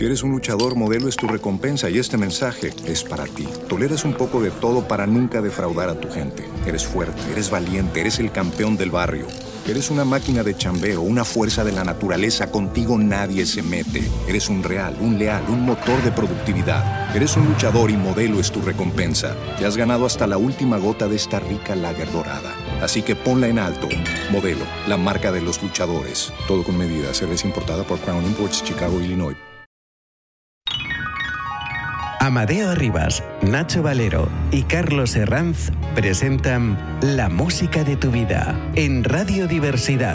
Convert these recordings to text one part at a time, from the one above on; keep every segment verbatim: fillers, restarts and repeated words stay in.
Si eres un luchador, Modelo es tu recompensa y este mensaje es para ti. Toleras un poco de todo para nunca defraudar a tu gente. Eres fuerte, eres valiente, eres el campeón del barrio. Eres una máquina de chambeo, una fuerza de la naturaleza. Contigo nadie se mete. Eres un real, un leal, un motor de productividad. Eres un luchador y Modelo es tu recompensa. Te has ganado hasta la última gota de esta rica lager dorada. Así que ponla en alto. Modelo, la marca de los luchadores. Todo con medida. Cerveza importada por Crown Imports, Chicago, Illinois. Amadeo Arribas, Nacho Valero y Carlos Herranz presentan La música de tu vida en Radio Diversidad.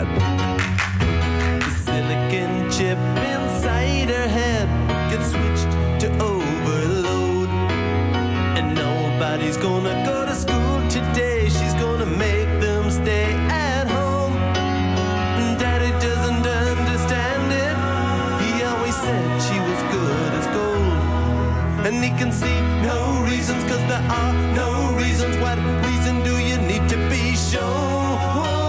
And he can see no reasons, cause there are no reasons. What reason do you need to be shown?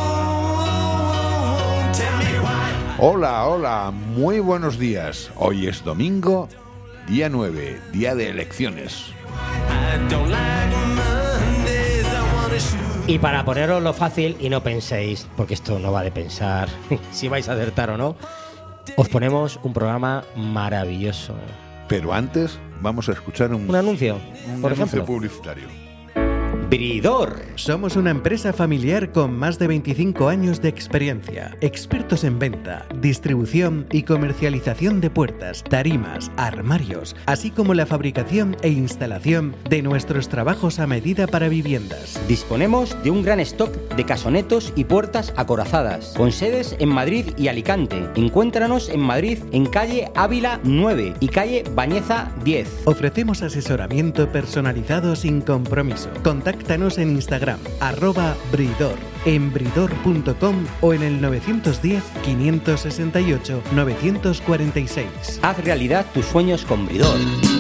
Tell me why. Hola, hola, muy buenos días. Hoy es domingo, día nueve, día de elecciones. I don't like Mondays, I wanna shoot. Y para poneros lo fácil y no penséis, porque esto no va de pensar si vais a acertar o no, os ponemos un programa maravilloso. Pero antes vamos a escuchar un, un anuncio, un por anuncio ejemplo. publicitario. Bridor. Somos una empresa familiar con más de veinticinco años de experiencia, expertos en venta, distribución y comercialización de puertas, tarimas, armarios, así como la fabricación e instalación de nuestros trabajos a medida para viviendas. Disponemos de un gran stock de casonetos y puertas acorazadas, con sedes en Madrid y Alicante. Encuéntranos en Madrid en calle Ávila nueve y calle Bañeza diez. Ofrecemos asesoramiento personalizado sin compromiso. Contáctanos en Instagram, arroba Bridor, en bridor punto com o en el nueve uno cero, cinco seis ocho, nueve cuatro seis. Haz realidad tus sueños con Bridor.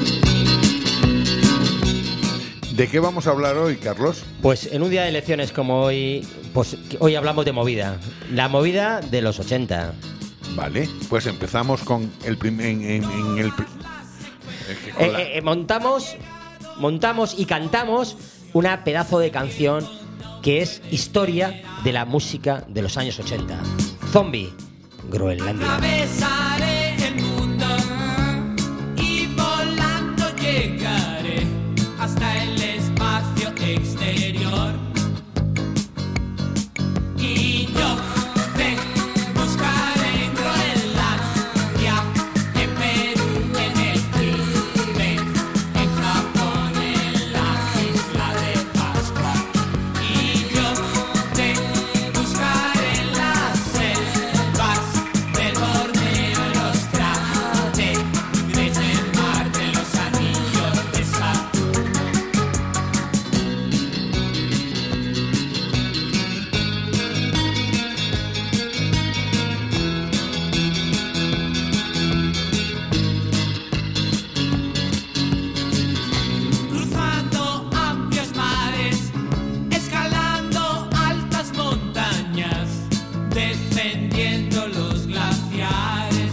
¿De qué vamos a hablar hoy, Carlos? Pues en un día de elecciones como hoy, pues hoy hablamos de movida. La movida de los ochenta. Vale, pues empezamos con el primer... En, en, en el, eh, la... eh, montamos, montamos y cantamos una pedazo de canción que es historia de la música de los años ochenta. Zombie, Groenlandia. Atravesaré el mundo y volando llegaré hasta el espacio exterior. Y yo te buscaré en Groenlandia, en Perú, en el Tíbet, en Japón, en la isla de Pascua. Y yo te buscaré en las selvas del Borneo, en los cráteres del mar, de los anillos de Saturno. Cruzando amplios mares, escalando altas montañas, descendiendo los glaciares,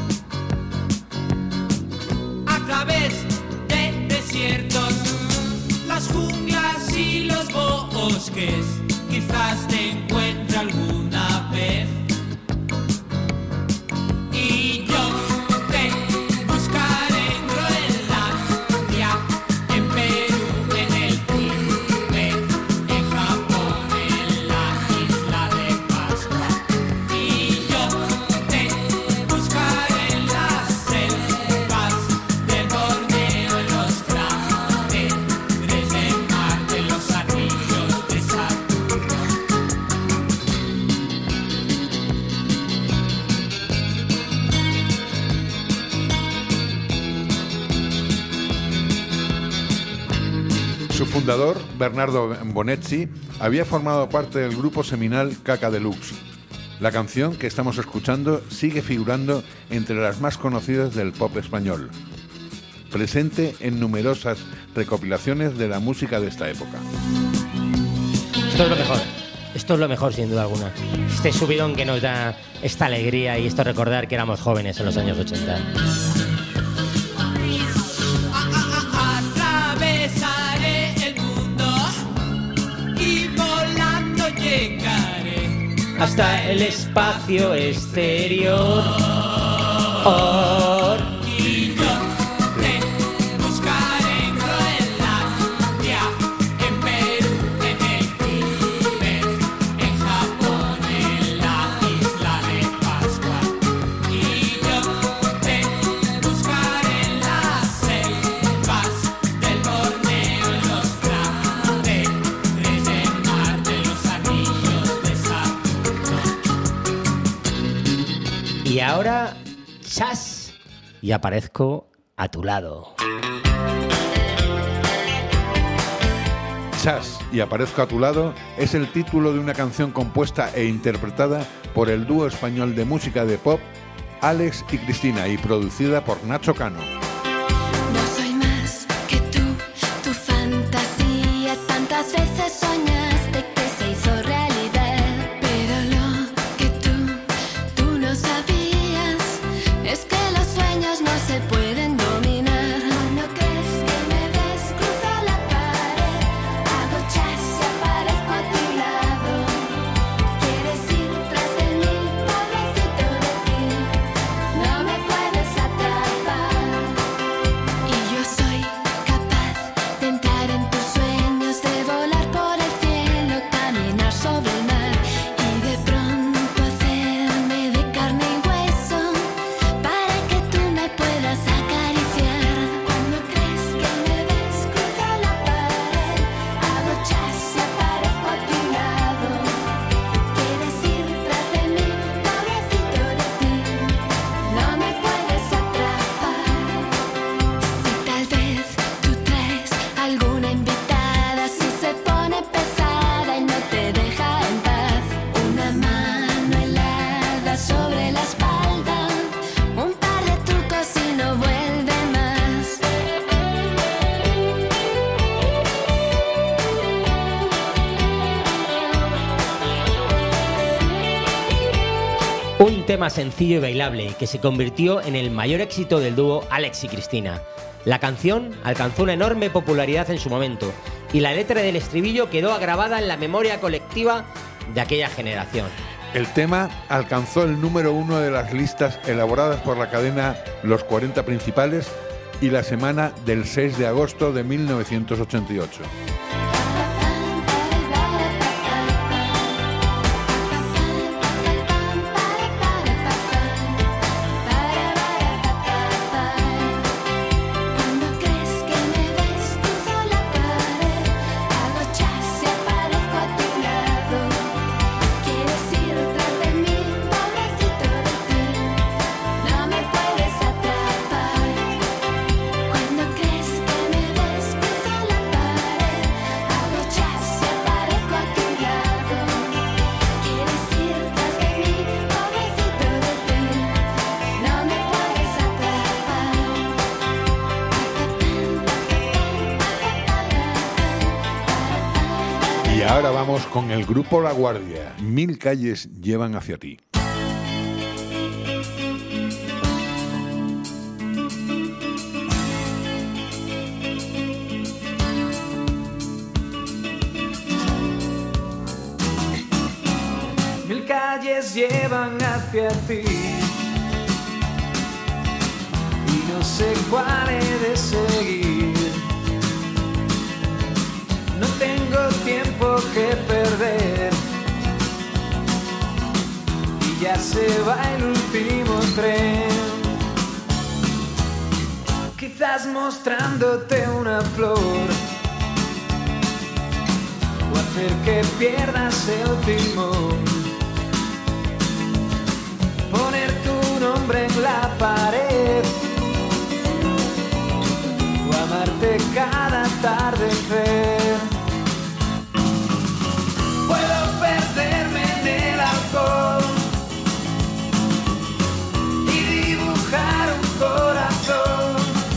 a través de desiertos, las junglas y los bosques, quizás te encuentre alguna vez. Y yo te buscaré en Groenlandia, en Perú, en el Tíbet, en Japón, en la isla de Pascua. Y yo te buscaré en las selvas del Borneo, en los cráteres del mar, de los anillos de Saturno. Su fundador, Bernardo Bonetti, había formado parte del grupo seminal Caca Deluxe. La canción que estamos escuchando sigue figurando entre las más conocidas del pop español, presente en numerosas recopilaciones de la música de esta época. Esto es lo mejor. Esto es lo mejor, sin duda alguna. Este subidón que nos da esta alegría y esto recordar que éramos jóvenes en los años ochenta. hasta el espacio exterior. Oh. Y yo te buscaré en Groenlandia, en Perú, en el Tíbet, en Japón, en la isla de Pascua. Y yo te buscaré en las selvas del Borneo, en los cráteres del mar, de los anillos de Saturno. Y ahora, ¡chas! Y aparezco a tu lado. Chas y aparezco a tu lado es el título de una canción compuesta e interpretada por el dúo español de música de pop Alex y Cristina y producida por Nacho Cano. No soy más que tú, tu fantasía. Tantas veces soñaste que se hizo realidad, pero lo que tú, tú no sabías es que los sueños no se pueden dominar. Cuando crees que me ves, cruzo la pared, hago chas y aparezco a tu lado. Quieres ir tras de mí, pobrecito de ti, no me puedes atrapar. Y yo soy capaz de entrar en tus sueños, de volar por el cielo, caminar sobre el mar y de pronto hacerme de carne y hueso para que tú me puedas acariciar. Cuando crees que me ves, cruzo la pared, hago chas y aparezco a tu lado. Quieres ir tras de mí, pobrecito de ti, no me puedes atrapar. Si tal vez tú traes alguna invitada, si se pone pesada y no te deja en paz, una mano helada sobre la espalda, un par de trucos y no vuelve más. Un tema sencillo y bailable que se convirtió en el mayor éxito del dúo Alex y Cristina. La canción alcanzó una enorme popularidad en su momento y la letra del estribillo quedó grabada en la memoria colectiva de aquella generación. El tema alcanzó el número uno de las listas elaboradas por la cadena Los cuarenta Principales y la semana del seis de agosto de mil novecientos ochenta y ocho. Cuando crees que me ves, cruzo la pared, hago chas y aparezco a tu lado. Quieres ir tras de mí, pobrecito de ti, no me puedes atrapar. Cuando crees que me ves, cruzo la pared, hago chas y aparezco a tu lado. Quieres ir tras de mí, pobrecito de ti, no me puedes atrapar. Y ahora vamos con el grupo La Guardia. Mil calles llevan hacia ti. Mil calles llevan hacia ti y no sé cuál he de seguir. No tengo tiempo que perder y ya se va el último tren. Quizás mostrándote una flor o hacer que pierdas el timón, poner tu nombre en la pared o amarte cada atardecer. Puedo perderme en el alcohol y dibujar un corazón,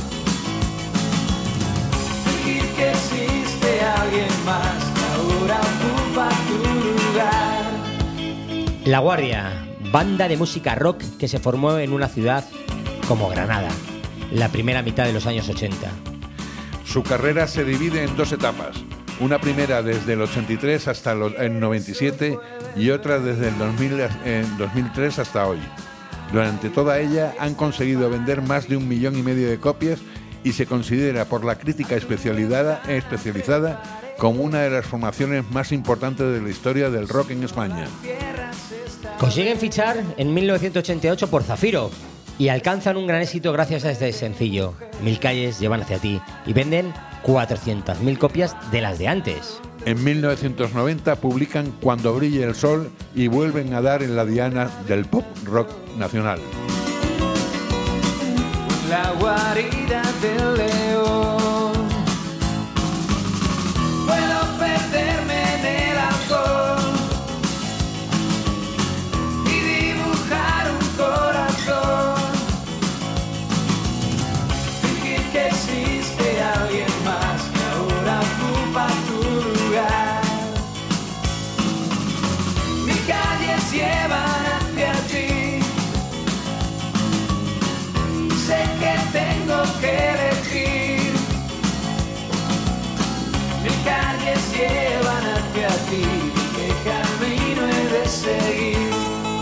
fingir que existe alguien más que ahora ocupa tu lugar. La Guardia, banda de música rock que se formó en una ciudad como Granada, la primera mitad de los años ochenta. Su carrera se divide en dos etapas. Una primera desde el ochenta y tres hasta el noventa y siete y otra desde el dos mil, eh, dos mil tres hasta hoy. Durante toda ella han conseguido vender más de un millón y medio de copias y se considera por la crítica especializada, especializada como una de las formaciones más importantes de la historia del rock en España. Consiguen fichar en mil novecientos ochenta y ocho por Zafiro y alcanzan un gran éxito gracias a este sencillo, Mil calles llevan hacia ti, y venden cuatrocientas mil copias de las de antes. En mil novecientos noventa publican Cuando brille el sol y vuelven a dar en la diana del pop rock nacional. La guarida del león. Puedo perderme en el alcohol y dibujar un corazón. Fingir que existe alguien más que ahora ocupa tu lugar. Mis calles llevan hacia ti. Sé que tengo que elegir. Mis calles llevan hacia ti. ¿Qué camino he de seguir?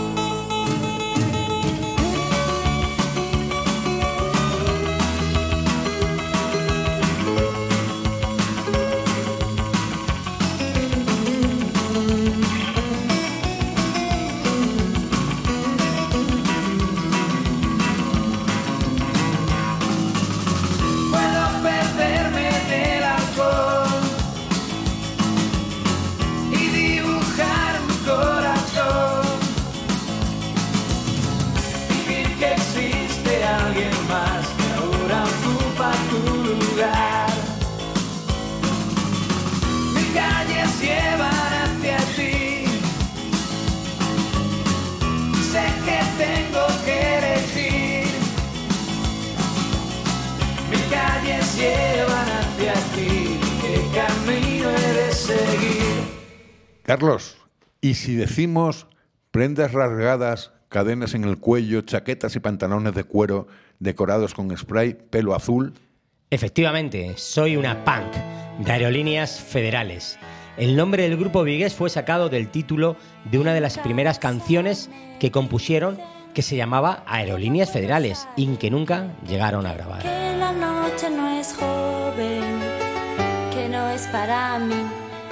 Llevan hacia ti, ¿qué camino he de seguir? Carlos, ¿y si decimos prendas rasgadas, cadenas en el cuello, chaquetas y pantalones de cuero decorados con spray, pelo azul? Efectivamente, soy una punk de Aerolíneas Federales. El nombre del grupo vigués fue sacado del título de una de las primeras canciones que compusieron, que se llamaba Aerolíneas Federales y que nunca llegaron a grabar. Que la noche no es joven, que no es para mí.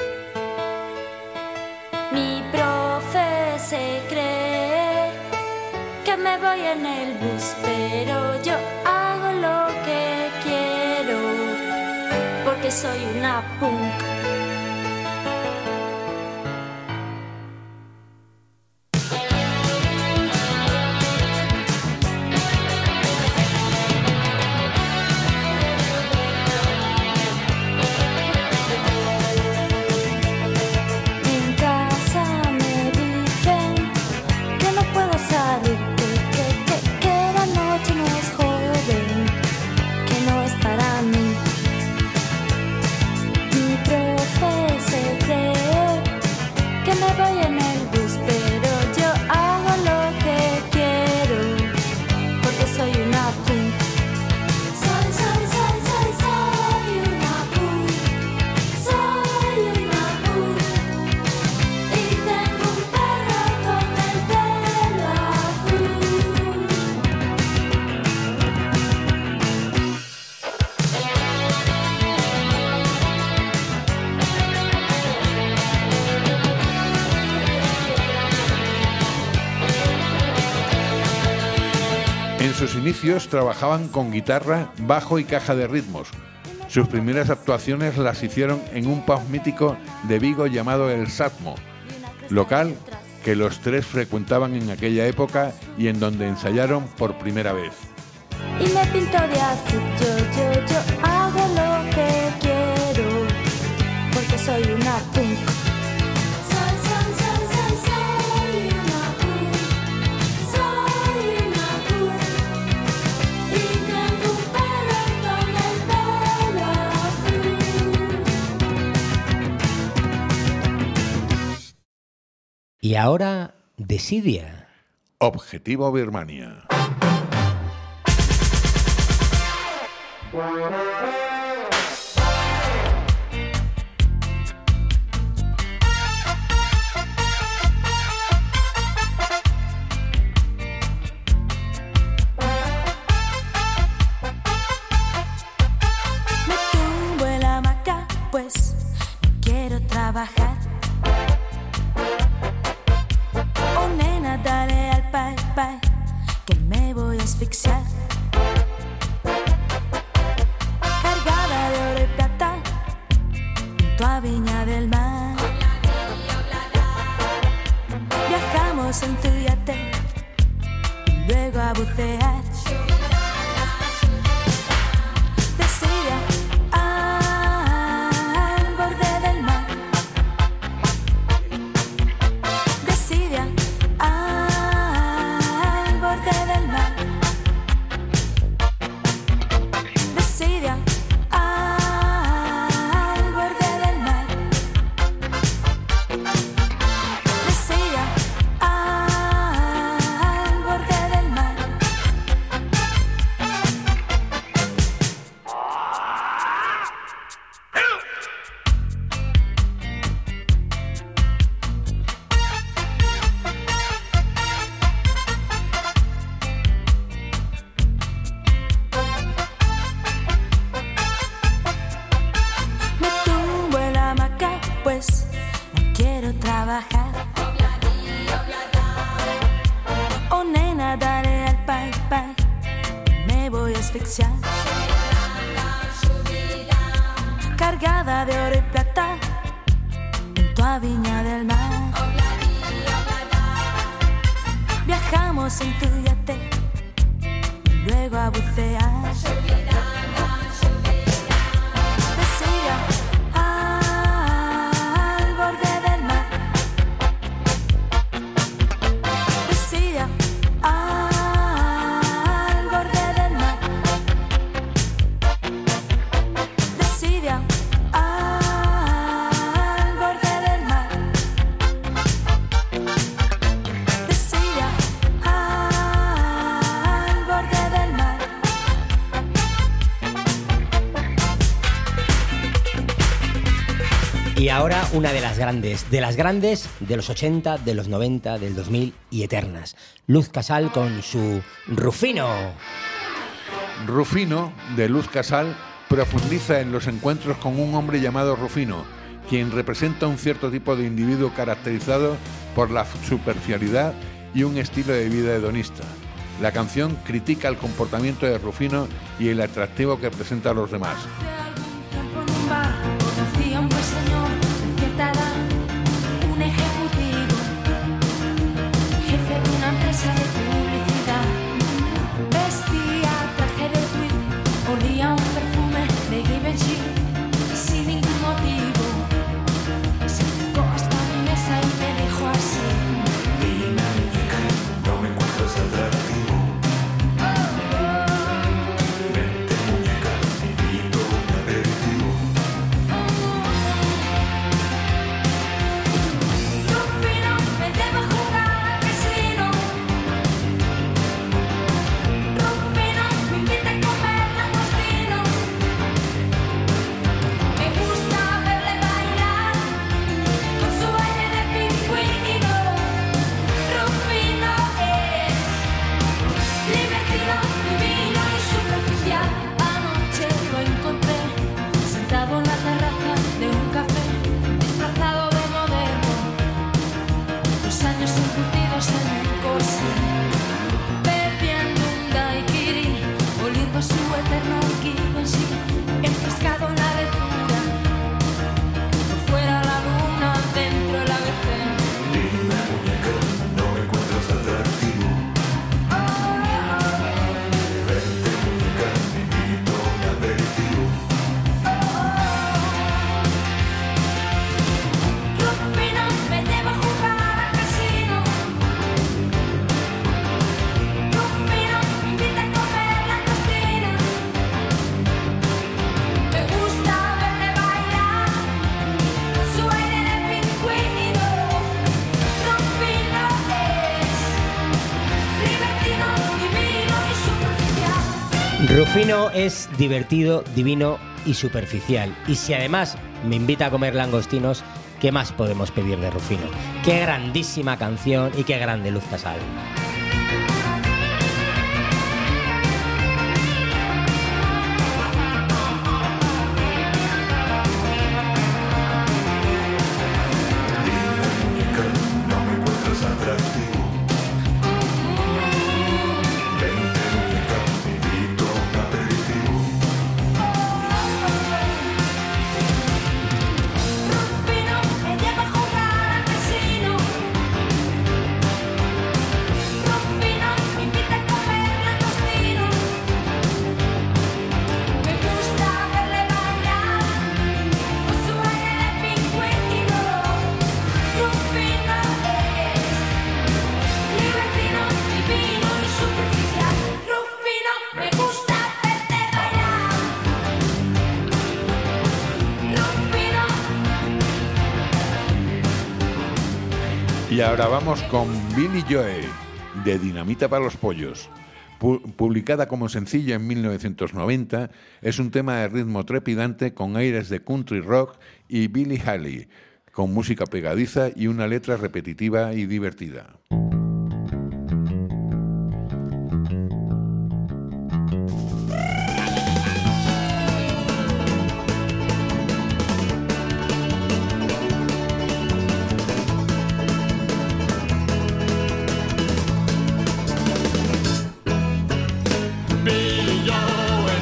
Mi profe se cree que me voy en el bus, pero yo hago lo que quiero, porque soy una punk. En sus inicios trabajaban con guitarra, bajo y caja de ritmos. Sus primeras actuaciones las hicieron en un pub mítico de Vigo llamado El Satmo, local que los tres frecuentaban en aquella época y en donde ensayaron por primera vez. Y me pinto de azul, yo, yo, yo hago lo que quiero, porque soy una punk. Y ahora, Desidia. Objetivo Birmania. iglesia, cargada de oro y plata, junto a Viña del Mar. Viajamos en tu yate, y luego a bucear. Decía al borde del mar, decía al borde del mar, decía al borde del mar, decía al borde del mar. Y ahora una de las grandes, de las grandes de los ochenta, de los noventa, del dos mil y eternas. Luz Casal con su Rufino. Rufino, de Luz Casal, profundiza en los encuentros con un hombre llamado Rufino, quien representa un cierto tipo de individuo caracterizado por la superficialidad y un estilo de vida hedonista. La canción critica el comportamiento de Rufino y el atractivo que presenta a los demás. Hace algún tiempo en un bar conocí a un buen señor de cierta edad, un ejecutivo, jefe de una empresa de publicidad. Vestía traje de tweed, olía un perfume de Givenchy y sin ningún motivo se acercó hasta mi mesa y me dijo así: Dime, muñeca, no me encuentras atractivo. Vente, muñeca, te invito a un aperitivo. Rufino, me lleva a jugar al casino. Rufino, me invita a comer langostinos. Me gusta verle bailar con su aire de pingüino. Rufino es divertido, divino y superficial. Anoche lo encontré sentado en la terraza de un café, disfrazado de moderno, los años embutidos en un corsé, bebiendo un daiquiri, oliendo su eterno Givenchy, enfrascado en la lectura, por fuera la luna, dentro el A B C. Dime, muñeca, no me encuentras atractivo. Vente, muñeca, te invito a un aperitivo. Rufino, me lleva a jugar al casino. Rufino, me invita a comer langostinos. Me gusta verle bailar con su aire de pingüino. Rufino es divertido, divino y superficial. Rufino es divertido, divino y superficial. Y si además me invita a comer langostinos, ¿qué más podemos pedir de Rufino? Qué grandísima canción y qué grande Luz Casal. Dime, muñeca, no me encuentras atractivo. Vente, muñeca, te invito a un aperitivo. Rufino, me lleva a jugar al casino. Rufino, me invita a comer langostinos. Me gusta verle bailar con su aire de pingüino. Rufino es divertido, divino y superficial. Rufino, me gusta verte bailar. Rufino. Y ahora vamos con Billy Joe, de Dinamita para los Pollos. Pu- publicada como sencillo en mil novecientos noventa, es un tema de ritmo trepidante con aires de country rock y Billie Holiday, con música pegadiza y una letra repetitiva y divertida. Billy Joe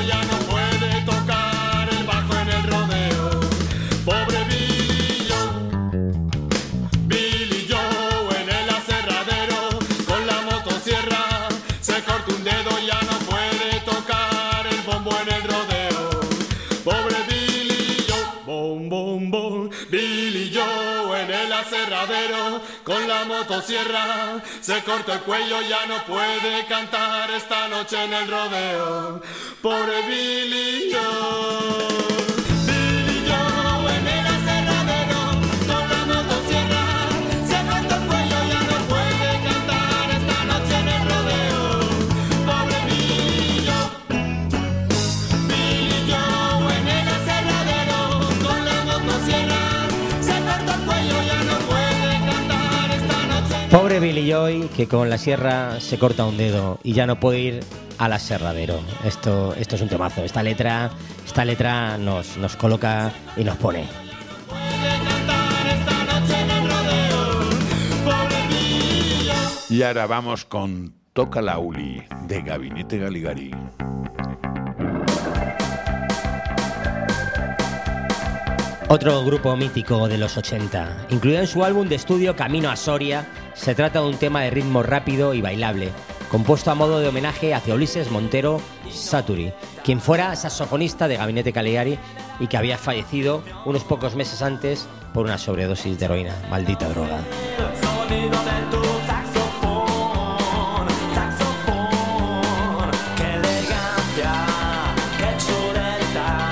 ya no puede tocar el bajo en el rodeo. Pobre Billy Joe, Billy Joe en el aserradero, con la motosierra se corta un dedo, ya no puede tocar el bombo en el rodeo. Pobre Billy Joe, bom, bom, bom, Billy Joe en el aserradero, con la motosierra se corta el cuello, ya no puede cantar esta noche en el rodeo. Pobre Billy Joe. Billy Joe en el aserradero, con la motosierra se corta el cuello, ya no puede cantar esta noche en el rodeo. Pobre Billy Joe. Billy Joe en el aserradero, con la motosierra se corta el cuello, ya no puede cantar esta noche. Pobre Billy Joe, que con la sierra se corta un dedo y ya no puede ir al aserradero. Esto, esto es un temazo. Esta letra, esta letra nos, nos coloca y nos pone. Y ahora vamos con Toca la Uli, de Gabinete Galigari. Otro grupo mítico de los ochenta, incluido en su álbum de estudio Camino a Soria. Se trata de un tema de ritmo rápido y bailable, compuesto a modo de homenaje hacia Ulises Montero Saturi, quien fuera saxofonista de Gabinete Caligari y que había fallecido unos pocos meses antes por una sobredosis de heroína. Maldita droga. Sonido de tu saxofón, saxofón, qué elegancia, qué chuleta,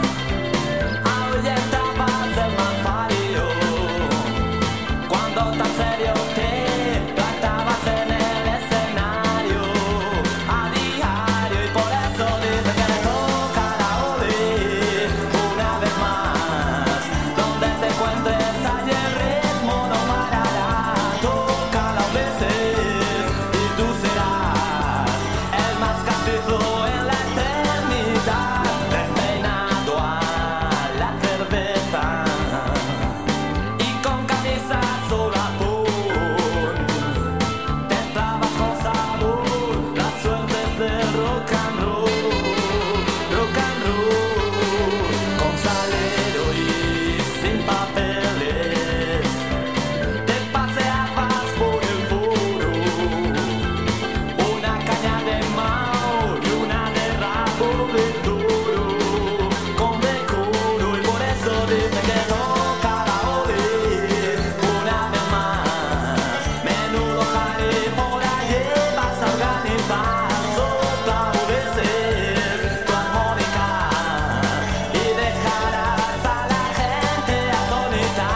ahuyentabas el malfario, cuando tan serio te plantabas en el escenario, a diario, y por eso dice que toca la Oli, una vez más, donde te encuentres allí el ritmo no parará, toca la veces y tú serás el más castizo en la eternidad, despeinado a la cerveza y con camisa azul azul, te clavas con sabor las suertes del rock and roll, rock and roll, con salero y sin papeles, te paseabas por el foro, una caña de mao y una de rabo de toro, con decoro, y por eso dice que toca la Oli, una vez más, menudo jare por allí vas a organizar, sopla veces tu armónica y dejarás a la gente atónita,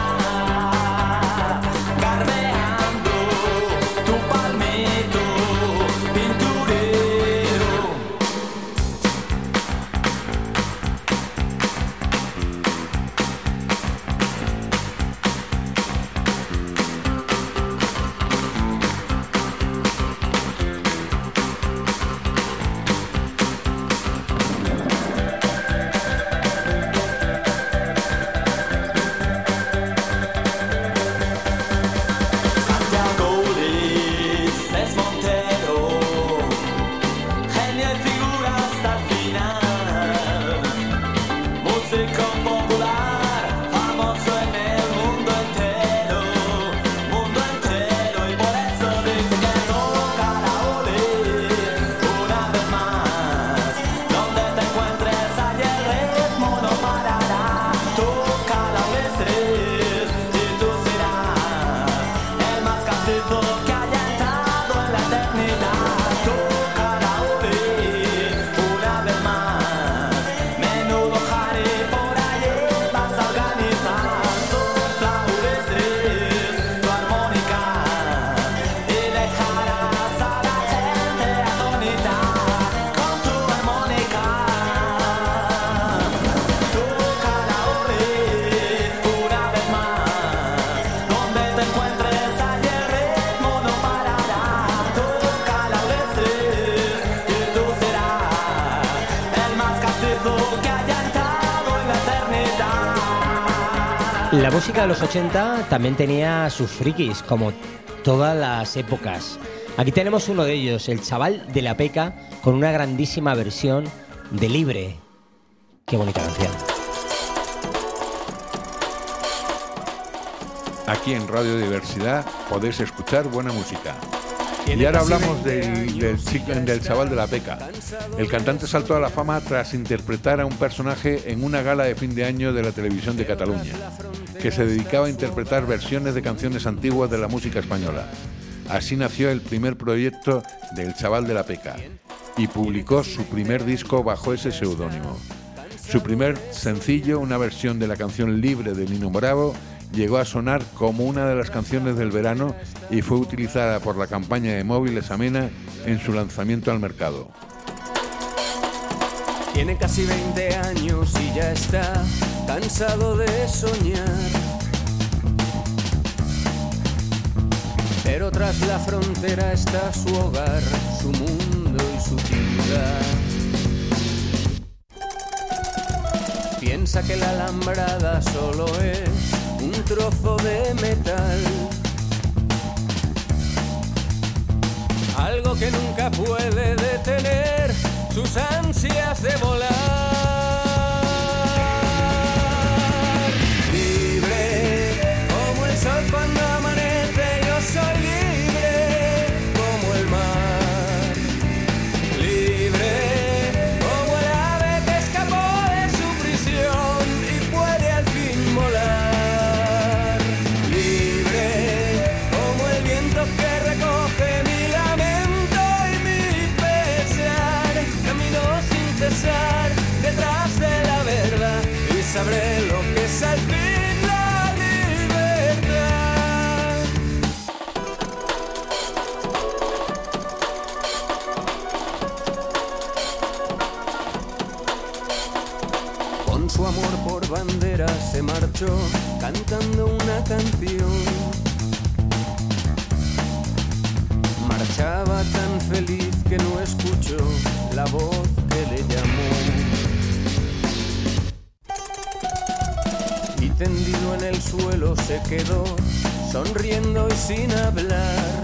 garbeando tu palmito pinturero. Santiago Ulises Montero, genio y figura hasta el final, músico popular, famoso en el mundo entero, mundo entero, y por eso dice que toca la Oli, una vez más, donde te encuentres allí el ritmo no parará, toca la veces y tú serás el más castizo que haya estado en la eternidad, toca la Oli, una vez más, menudo jare por allí vas a organizar, sopla veces tu armónica y dejarás a la gente atónita con tu armónica, toca la Oli, una vez más, donde te encuentres allí el ritmo no parará, toca la veces y tú serás el más castizo que haya entrado en la eternidad. La música de los ochenta también tenía sus frikis, como todas las épocas. Aquí tenemos uno de ellos, el chaval de la Peca, con una grandísima versión de Libre. Qué bonita canción. Aquí en Radio Diversidad podéis escuchar buena música. Y ahora hablamos del, del, chico- del chaval de la Peca. El cantante saltó a la fama tras interpretar a un personaje en una gala de fin de año de la televisión de Cataluña, que se dedicaba a interpretar versiones de canciones antiguas de la música española. Así nació el primer proyecto del chaval de la Peca y publicó su primer disco bajo ese seudónimo. Su primer sencillo, una versión de la canción Libre de Nino Bravo, llegó a sonar como una de las canciones del verano y fue utilizada por la campaña de Móviles Amena en su lanzamiento al mercado. Tiene casi veinte años y ya está cansado de soñar. Pero tras la frontera está su hogar, su mundo y su ciudad. Piensa que la alambrada solo es un trozo de metal, algo que nunca puede detener sus ansias de volar. Libre como el sol cuando amanece, yo soy libre como el mar. Libre como el ave que escapó de su prisión y puede al fin volar. Libre como el viento que recoge mi lamento y mi pesar. Camino sin cesar detrás de la verdad y sabré lo que es al fin la libertad. Con su amor por bandera se marchó cantando una canción. Marchaba tan feliz que no escuchó la voz que le llamó. Y tendido en el suelo se quedó, sonriendo y sin hablar.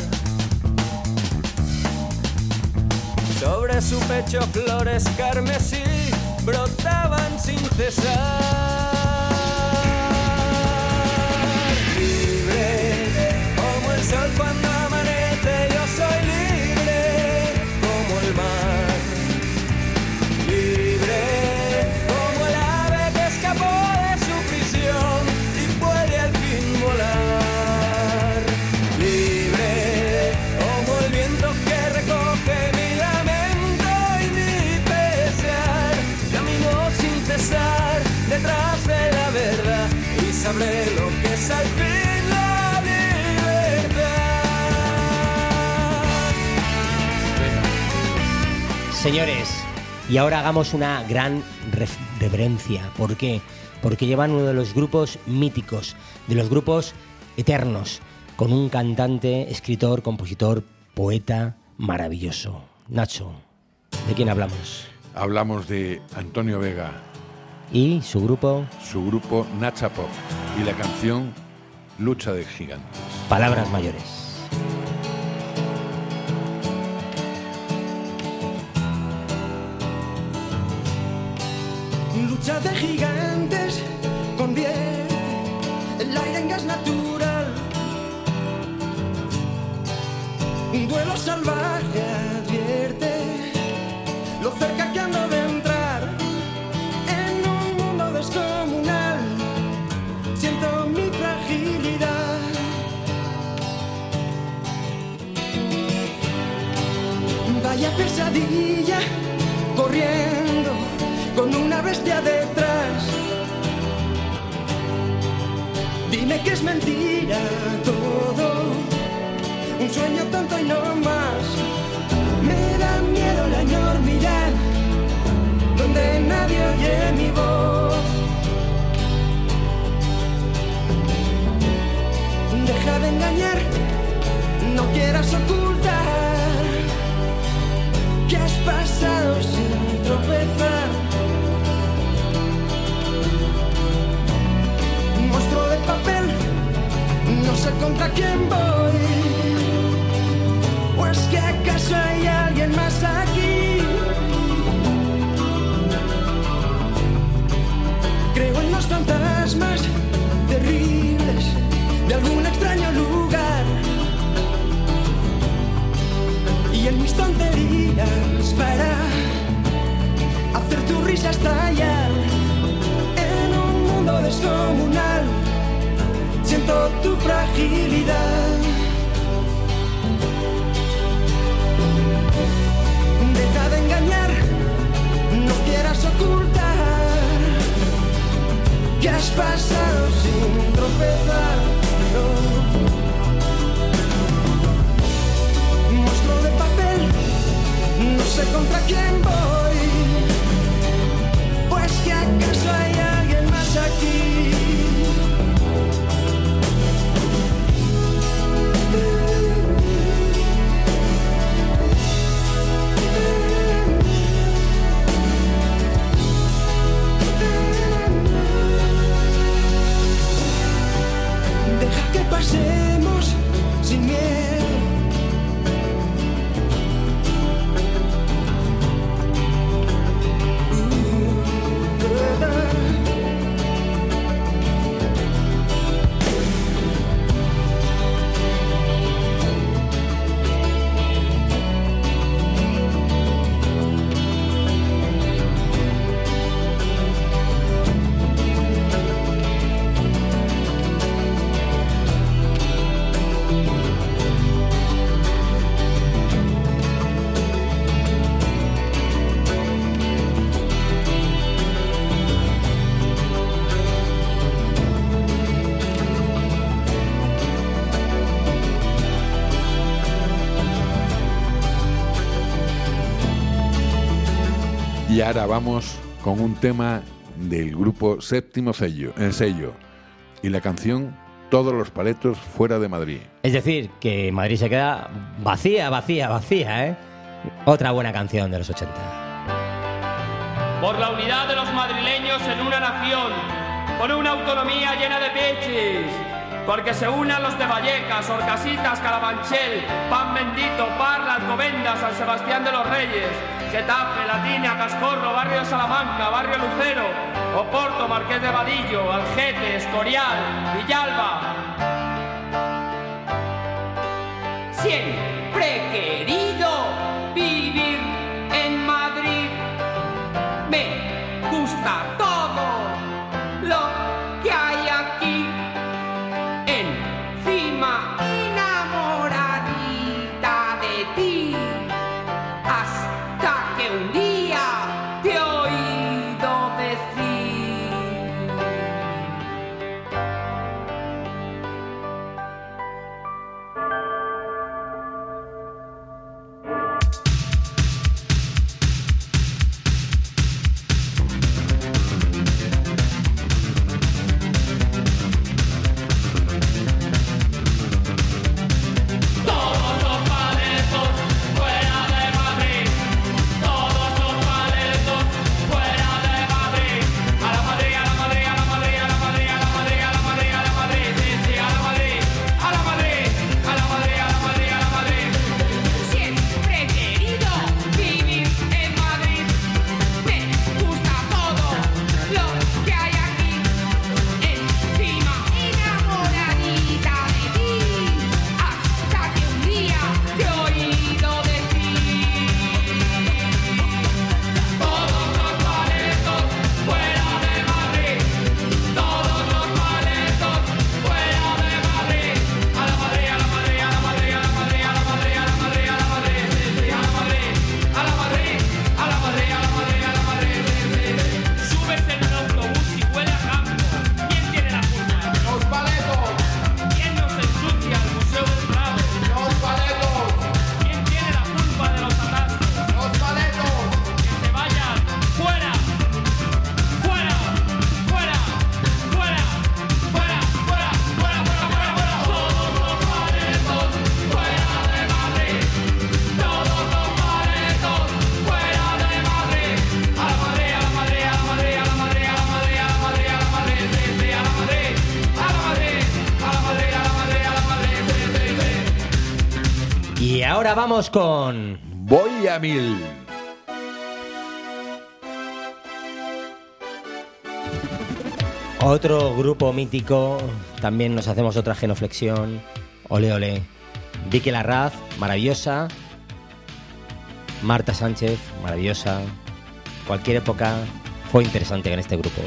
Sobre su pecho flores carmesí brotaban sin cesar. Libre como el sol cuando amanece, yo soy libre como el mar. Libre como el ave que escapó de su prisión y puede al fin volar. Libre como el viento que recoge mi lamento y mi pesar. Camino sin cesar detrás de la verdad y sabré lo que es al fin la libertad. Señores, y ahora hagamos una gran re- reverencia. ¿Por qué? Porque llevan uno de los grupos míticos, de los grupos eternos, con un cantante, escritor, compositor, poeta maravilloso. Nacho, ¿de quién hablamos? Hablamos de Antonio Vega, Y su grupo, su grupo Nacha Pop y la canción Lucha de Gigantes. Palabras Mayores. Lucha de gigantes convierte el aire en gas natural. Un duelo salvaje advierte lo cerca que ando de entrar en un mundo descomunal. Siento mi fragilidad. Vaya pesadilla corriendo con una bestia detrás. Dime que es mentira todo, un sueño tonto y no más. Me da miedo la enormidad, donde nadie oye mi voz. Deja de engañar, no quieras ocultar que has pasado sin tropezar. Monstruo de papel, no sé contra quién voy. ¿O es que acaso hay alguien más aquí? sonrisa estallar en un mundo descomunal. Siento tu fragilidad. Deja de engañar, no quieras ocultar que has pasado sin tropezar. No. Monstruo de papel, no sé contra quién voy, pues que acaso hay alguien más aquí. Deja que pasemos sin miedo. Y ahora vamos con un tema del grupo Séptimo Sello, en sello, y la canción Todos los paletos fuera de Madrid. Es decir, que Madrid se queda vacía, vacía, vacía, ¿eh? Otra buena canción de los ochenta. Por la unidad de los madrileños en una nación, por una autonomía llena de peches, porque se unan los de Vallecas, Orcasitas, Carabanchel, Pan Bendito, Parla, Alcobendas, San Sebastián de los Reyes, Getafe, Latina, Cascorro, Barrio de Salamanca, Barrio Lucero, Oporto, Marqués de Vadillo, Algete, Escorial, Villalba. Siempre he querido vivir en Madrid. Me gusta todo lo que hay aquí. Encima enamoradita de ti, hasta que un día te he oído decir: Y ahora vamos con Voy a Mil. Otro grupo mítico, también nos hacemos otra genuflexión. Ole, ole. Vicky Larraz, maravillosa. Marta Sánchez, maravillosa. Cualquier época fue interesante en este grupo.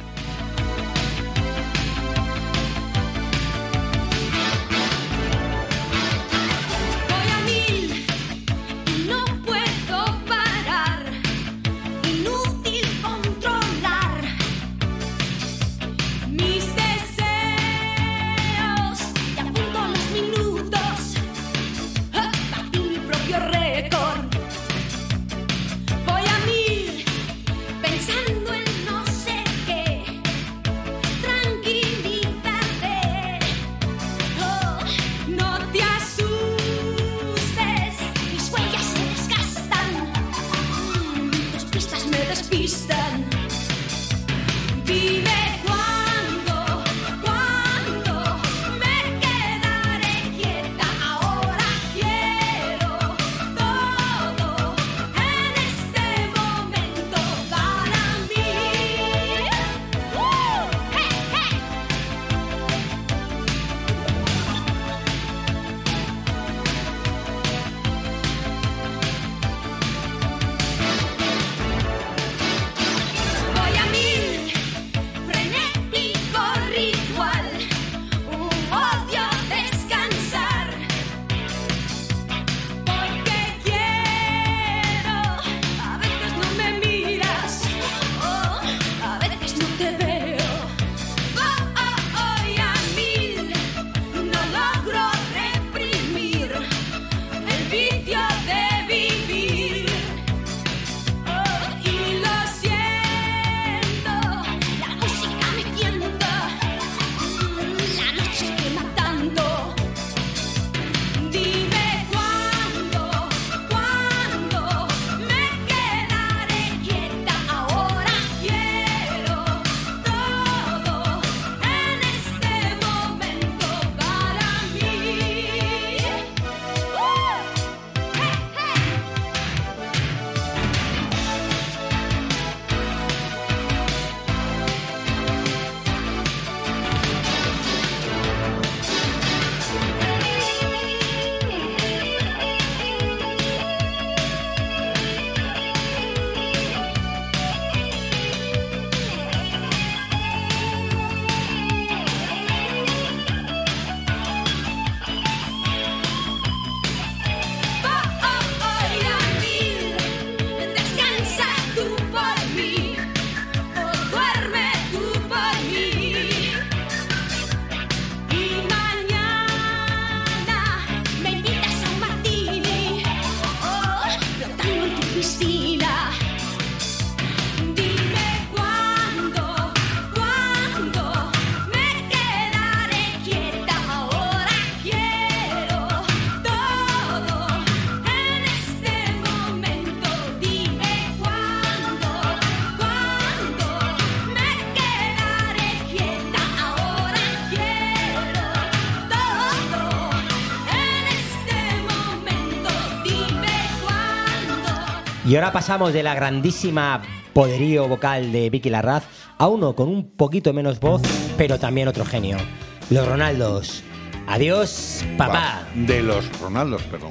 Y ahora pasamos de la grandísima poderío vocal de Vicky Larraz a uno con un poquito menos voz, pero también otro genio. Los Ronaldos. Adiós, papá. De los Ronaldos, perdón.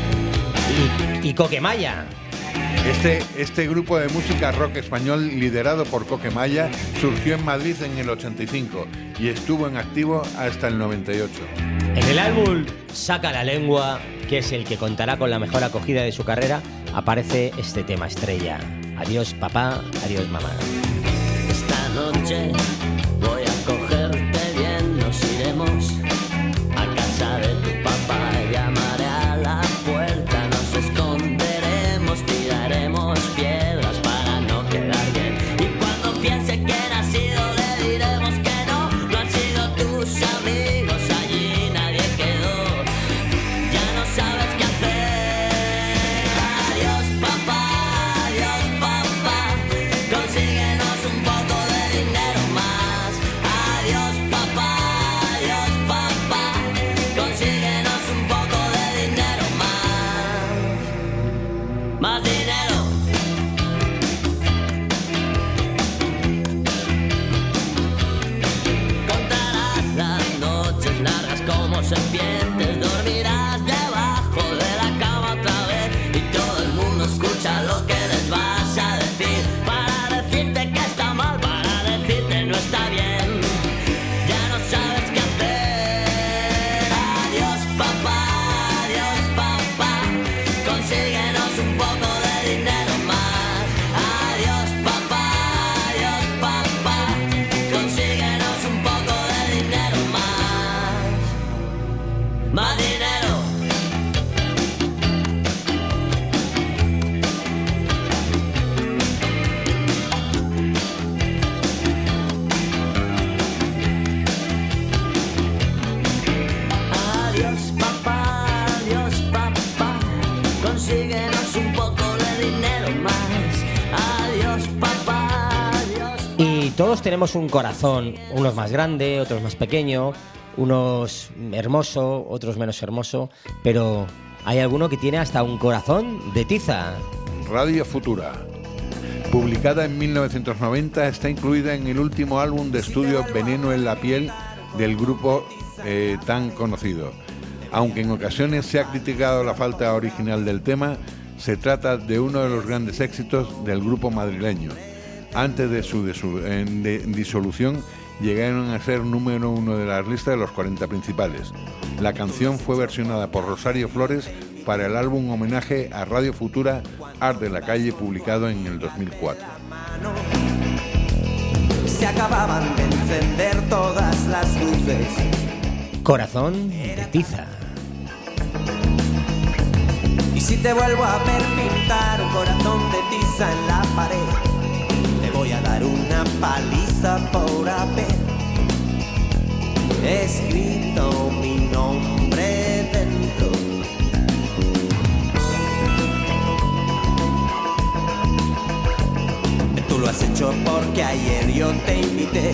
Y, y Coquemaya. Este, este grupo de música rock español liderado por Coquemaya surgió en Madrid en el ochenta y cinco y estuvo en activo hasta el noventa y ocho. En el álbum Saca la Lengua, que es el que contará con la mejor acogida de su carrera, aparece este tema estrella. Adiós papá, adiós mamá. Esta noche voy a cogerte bien, nos iremos a casa de tu papá, llamaré a la puerta, nos esconderemos, tiraremos piedras para no quedar bien. Y cuando piense que ha sido le diremos que no, no han sido tus amigos, allí nadie quedó, ya no sabes qué hacer. Adiós papá, adiós papá, consíguenos un poco de dinero más. Adiós papá, adiós papá, consíguenos un poco de dinero más. Más dinero. Contarás las noches largas como serpientes, dormirás debajo de la cama otra vez y todo el mundo escucha lo que les vas a decir para decirte que Y todos tenemos un corazón, unos más grande, otros más pequeño, unos hermoso, otros menos hermoso, pero hay alguno que tiene hasta un corazón de tiza. Radio Futura. Publicada en mil novecientos noventa, está incluida en el último álbum de estudio Veneno en la piel del grupo eh, tan conocido. Aunque en ocasiones se ha criticado la falta original del tema, se trata de uno de los grandes éxitos del grupo madrileño. Antes de su, de su de, de disolución, llegaron a ser número uno de la lista de los cuarenta principales. La canción fue versionada por Rosario Flores para el álbum homenaje a Radio Futura, Art de la Calle, publicado en el dos mil cuatro. Se acababan de encender todas las luces. Corazón de tiza. Y si te vuelvo a ver pintar un corazón de tiza en la pared, te voy a dar una paliza por haber escrito mi nombre dentro. Tú lo has hecho porque ayer yo te invité,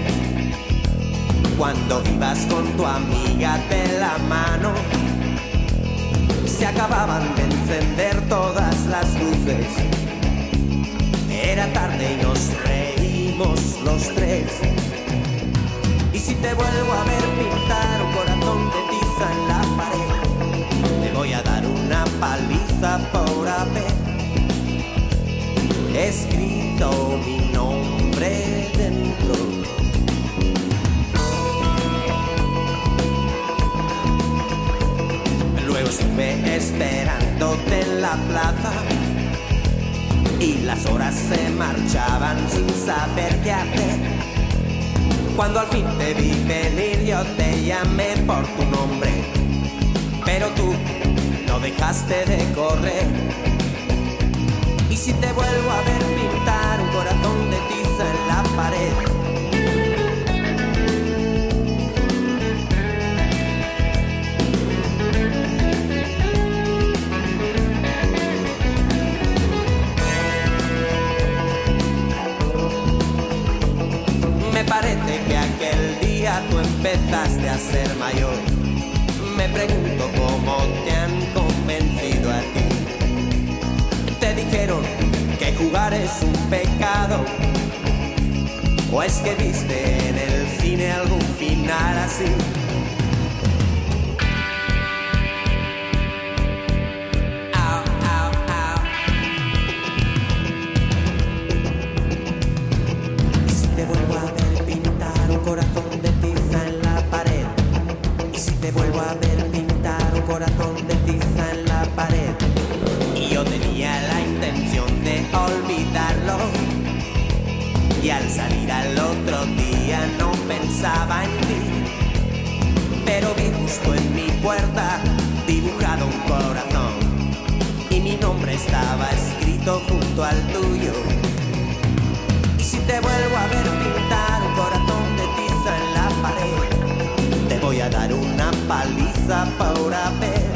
cuando ibas con tu amiga de la mano. Se acababan de encender todas las luces. Era tarde y nos reímos los tres. Y si te vuelvo a ver pintar un corazón de tiza en la pared, te voy a dar una paliza por haber escrito mi nombre dentro. Luego estuve esperándote en la plaza y las horas se marchaban sin saber qué hacer. Cuando al fin te vi venir yo te llamé por tu nombre, pero tú no dejaste de correr. Y si te vuelvo a ver pintar un corazón de tiza en la pared, me parece que aquel día tú empezaste a ser mayor. Me pregunto cómo te han convencido a ti. Te dijeron que jugar es un pecado, o es que viste en el cine algún final así. Au, au, au. Y si te vuelvo a ver pintar un corazón de tiza en la pared, y si te vuelvo a ver pintar un corazón de tiza en la pared, y yo tenía la intención de olvidarlo, y al salir al otro día no pensaba en ti, pero vi justo en mi puerta dibujado un corazón, y mi nombre estaba escrito junto al tuyo. Y si te vuelvo a ver pintar un corazón de tiza en la pared, te voy a dar una paliza por haber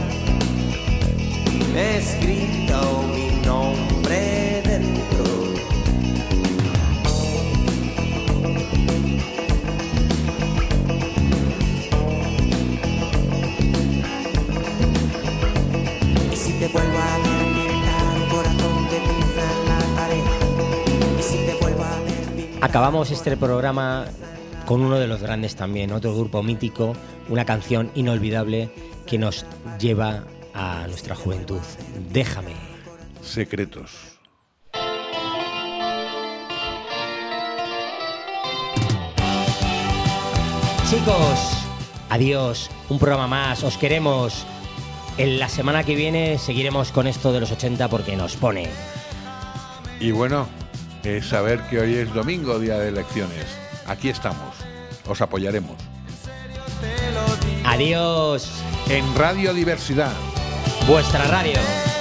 escrito mi nombre dentro. Y si te vuelvo a ver pintar un corazón de tiza en la pared, y si te vuelvo a ver pintar... Acabamos este programa con uno de los grandes también, otro grupo mítico, una canción inolvidable que nos lleva a nuestra juventud. Déjame. Secretos. Chicos, adiós. Un programa más. Os queremos. En la semana que viene seguiremos con esto de los ochenta porque nos pone. Y bueno, es saber que hoy es domingo, día de elecciones. Aquí estamos. Os apoyaremos. Adiós. En Radio Diversidad. Vuestra radio.